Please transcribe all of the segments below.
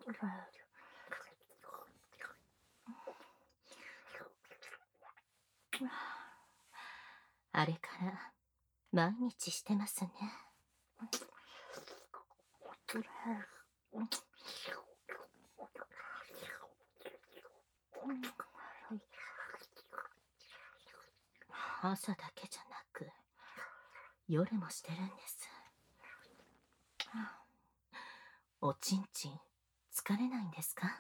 あれから毎日してますね。朝だけじゃなく夜もしてるんです。おちんちん疲れないんですか？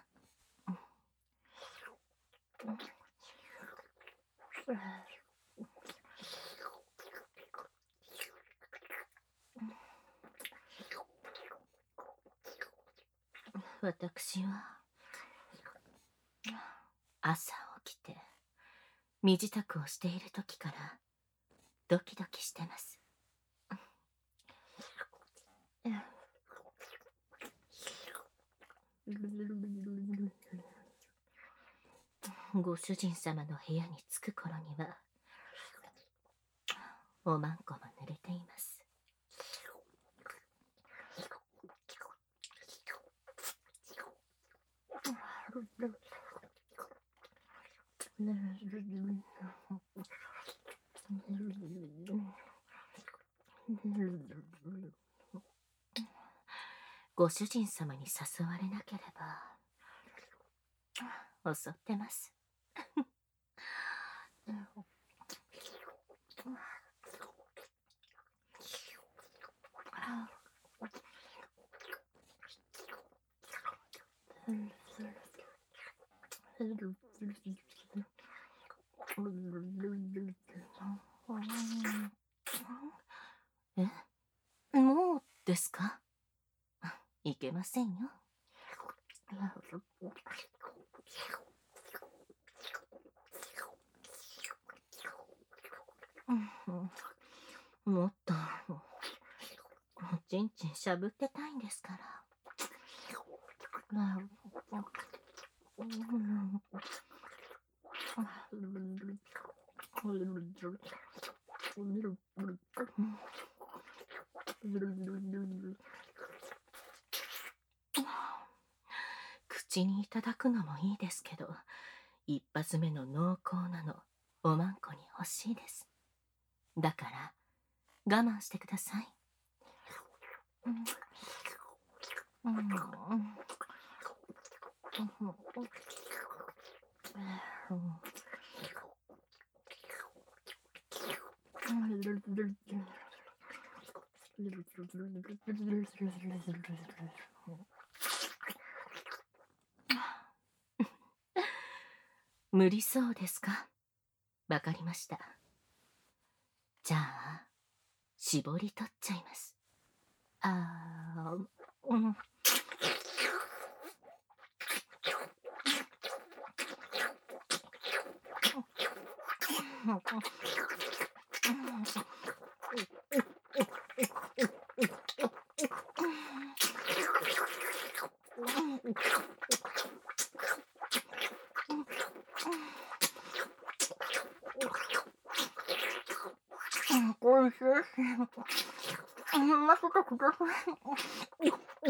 私は朝起きて身支度をしている時からドキドキしてます。ご主人様の部屋に着く頃にはおまんこも濡れています。ご主人様に誘われなければ襲ってます。え、もうですか？いけませんよ。もっとおちんちんしゃぶってたいんですから。口にいただくのもいいですけど、一発目の濃厚なのおまんこに欲しいです。だから我慢してください。無理そうですか？わかりました。じゃあ絞り取っちゃいます。おいしい。まさかください。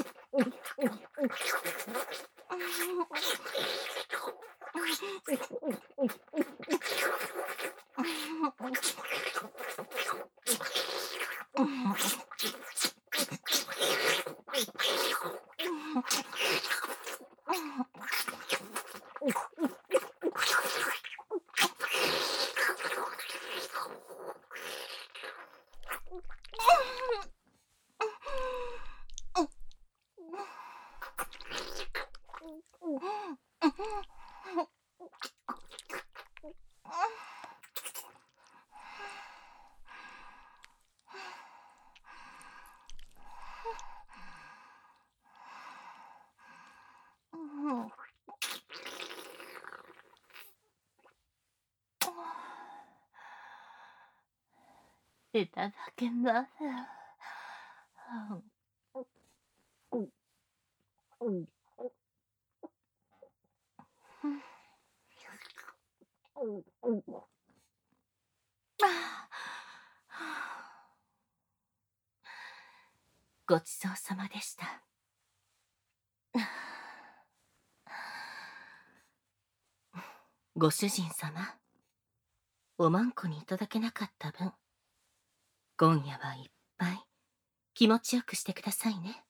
いただきます。ごちそうさまでした。 ご主人様、おまんこにいただけなかった分、今夜はいっぱい気持ちよくしてくださいね。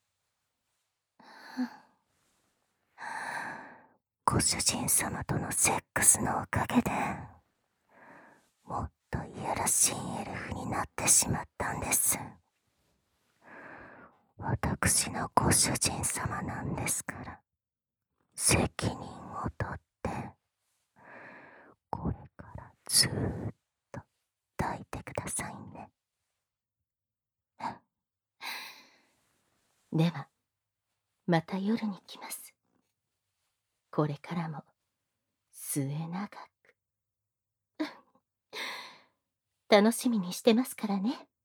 ご主人様とのセックスのおかげで、もっといやらしいエルフになってしまったんです。私のご主人様なんですから、責任を取って、これからずーっと抱いてくださいね。 では、また夜に来ます。これからも末永く楽しみにしてますからね。